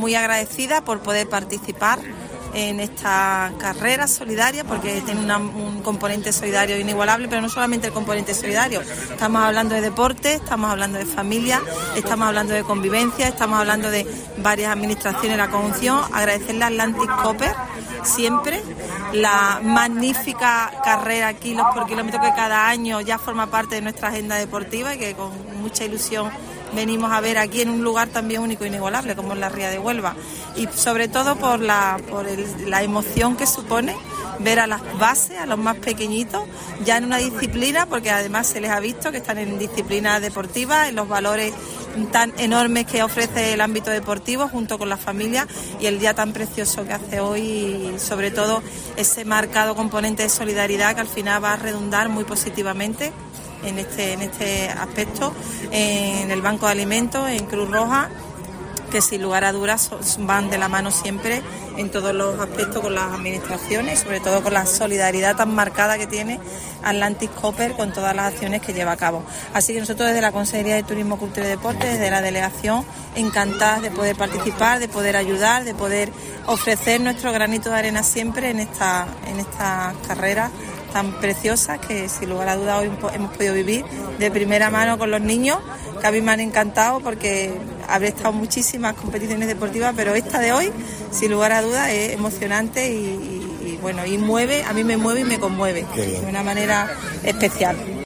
muy agradecida por poder participar en esta carrera solidaria, porque tiene un componente solidario inigualable, pero no solamente el componente solidario. Estamos hablando de deporte, estamos hablando de familia, estamos hablando de convivencia, estamos hablando de varias administraciones de la conjunción. Agradecerle a Atlantic Copper siempre la magnífica carrera kilos por kilómetro que cada año ya forma parte de nuestra agenda deportiva y que con mucha ilusión venimos a ver aquí en un lugar también único e inigualable como es la Ría de Huelva, y sobre todo por la emoción que supone ver a las bases, a los más pequeñitos, ya en una disciplina, porque además se les ha visto que están en disciplinas deportivas, en los valores tan enormes que ofrece el ámbito deportivo junto con la familia, y el día tan precioso que hace hoy, y sobre todo ese marcado componente de solidaridad que al final va a redundar muy positivamente en este aspecto, en el Banco de Alimentos, en Cruz Roja, que sin lugar a dudas van de la mano siempre en todos los aspectos con las administraciones, sobre todo con la solidaridad tan marcada que tiene Atlantic Copper con todas las acciones que lleva a cabo. Así que nosotros desde la Consejería de Turismo, Cultura y Deporte, desde la delegación, encantadas de poder participar, de poder ayudar, de poder ofrecer nuestro granito de arena siempre en esta carrera tan preciosas que sin lugar a dudas hoy hemos podido vivir de primera mano con los niños, que a mí me han encantado porque habré estado en muchísimas competiciones deportivas, pero esta de hoy sin lugar a dudas es emocionante y bueno, y mueve, a mí me mueve y me conmueve de una manera especial.